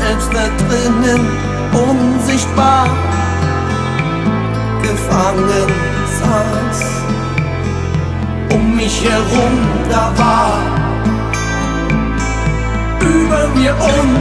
selbst da drinnen unsichtbar gefangen saß. Um mich herum, da war über mir